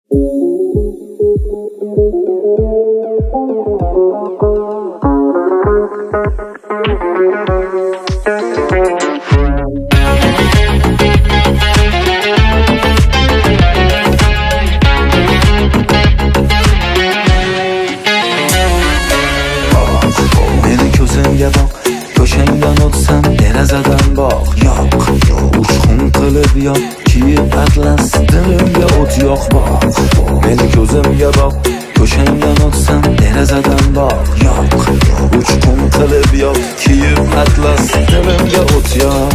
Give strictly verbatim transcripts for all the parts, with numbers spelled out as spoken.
Meni ko'zimga boq, to'shangdan o'tsam derazadan boq. Yo'q, uchqun qilib yoq, kiyib atlas, dilimga o't yoq boq. Meni ko'zimga boq, to'shangdan o'tsam derazadan boq. Yo'q, uchqun qilib yoq, kiyib atlas, dilimga o't yoq.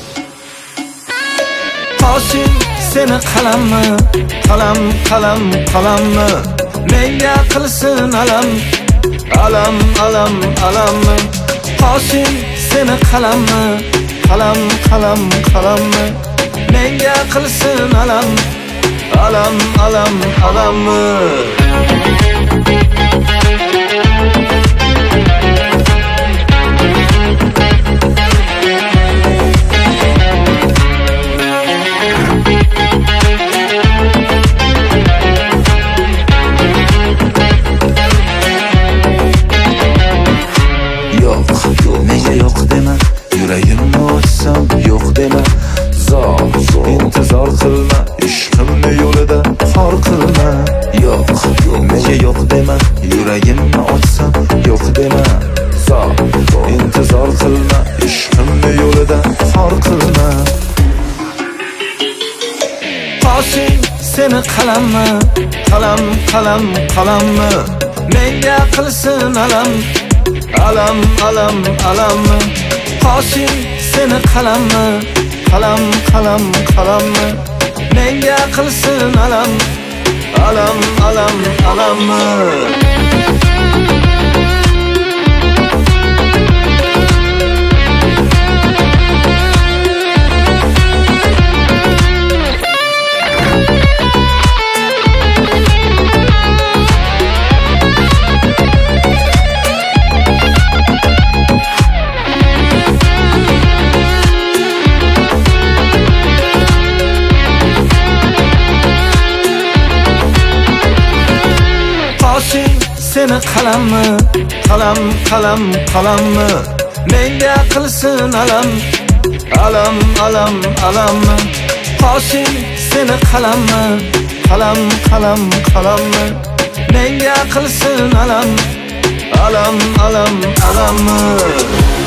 Qoshing seni qalammi, qalam, qalam, qalammi, menga qilsin alam, alam, alam, alammi. Qoshing seni qalammi, qalam, qalam, qalammi, menga qilsin alam, alam, alam, alammi. Menga yo'q dema, yuragimni ochsam yo'q dema. Zor, intizor qilma, ishqimni yo'lida xor qilma. Yo'q, menga yo'q dema, yuragimni ochsam yo'q dema. Zor, intizor qilma, ishqimni yo'lida xor qilma. Qoshing seni qalammi, qalam, qalam, qalammi, menga qilsin alam, alam, alam, alammi. Qoshing seni qalammi, qalam, qalam, qalammi, menga qilsin alam, alam, alam, alammi. Qoshing seni qalammi, qalam, qalam, qalammi, menga qilsin alam, alam, alam, alammi. Qoshing seni qalammi, qalam, qalam, qalammi, menga qilsin alam, alam, alam, alammi.